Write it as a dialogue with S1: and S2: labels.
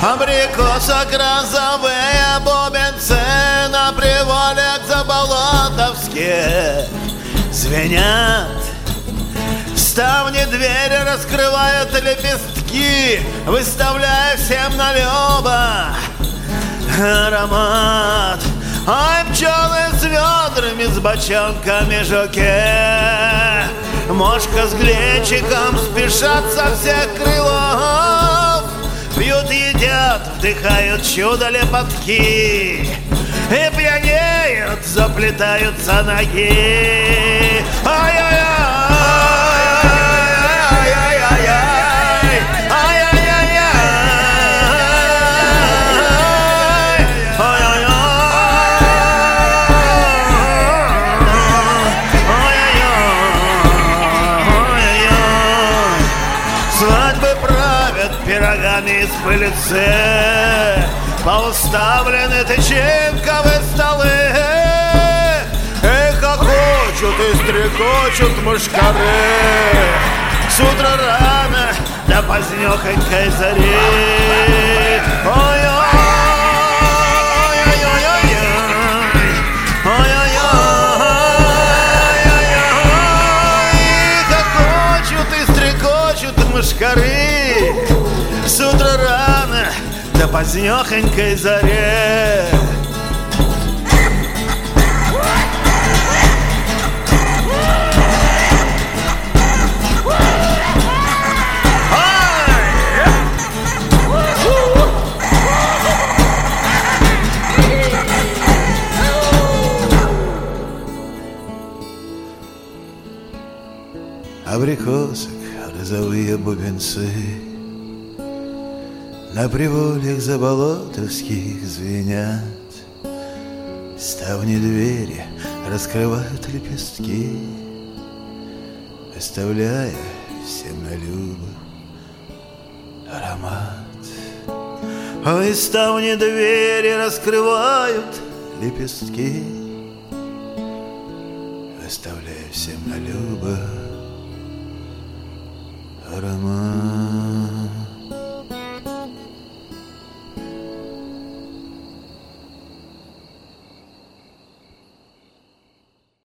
S1: Абрикосок розовые бубенцы на привале заболотовских звенят. Ставни двери раскрывают лепестки, выставляя всем на любо аромат. Ой, пчелы с ведрами, с бочонками жуки, мошка с глечиком спешат со всех крылов. Пьют, едят, вдыхают чудо лепотки и пьянеют, заплетаются ноги. Свадьбы правят пирогами из пыльцы, поуставлены тычинковые столы. Эх, хохочут и стрекочут мушкары с утра рано до позднёхонькой зари. Ой-ой, мушкары с утра рано до позднёхонькой заре. Абрикосок розовые бубенцы на привольях заболотовских звенят. Ставни двери раскрывают лепестки, оставляя всем на любо аромат. Ой, ставни двери раскрывают лепестки, оставляя всем на любо аромат.